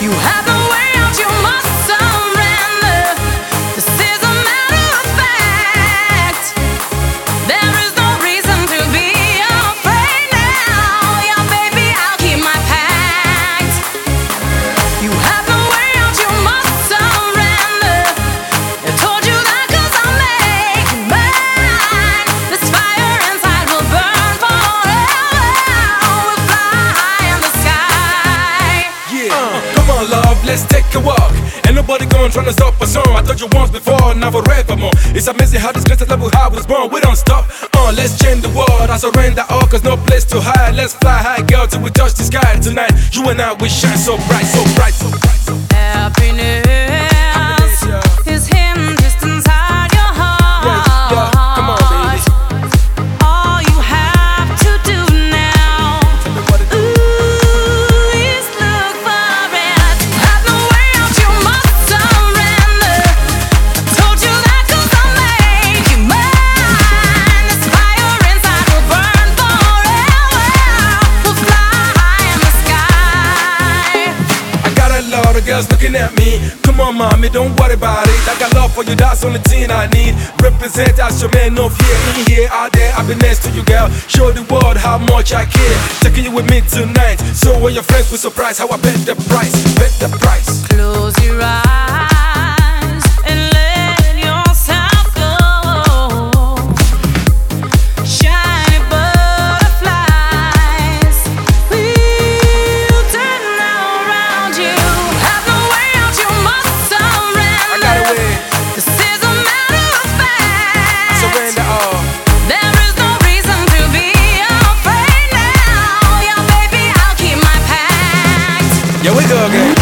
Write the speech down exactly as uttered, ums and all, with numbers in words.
You have no way out, you must surrender. This is a matter of fact. There is no reason to be afraid now. Yeah, baby, I'll keep my pact. You have no way out, you must surrender. I told you that 'cause I'll make you mine. This fire inside will burn forever. We'll fly high in the sky. Yeah, uh, come on, love, let's take a walk. Ain't nobody gonna try to stop us on. I told you once before, now forevermore. It's amazing how this great level how was born. We don't stop. Uh, let's change the world. I surrender all, 'cause no place to hide. Let's fly high, girl, till we touch the sky. Tonight, you and I, we shine so bright, so bright, so bright, so bright. Happiness is hidden just inside your heart. Yeah, yeah, come on, baby. All you have to do now, Tell me what to do. ooh, is look for it. Have no way out, you must surrender. I told you that 'cause I'll make you mine. This fire inside will burn forever. We'll fly high in the sky. I got a lot of girls looking at me. Come on, mommy, don't worry about it. I got love for you, that's the only thing I need. Represent as your man, no fear. In here, out there, I've been next to you, girl. Show the world how much I care. Taking you with me tonight, so when your friends will surprise how I bet the price, bet the price. Close your eyes and let yourself go. Shiny butterflies will turn around you. Have no way out, you must surrender. I got away, This is a matter of fact. surrender all. There is no reason to be afraid now. Yeah, baby, I'll keep my pact. Yeah, we go again.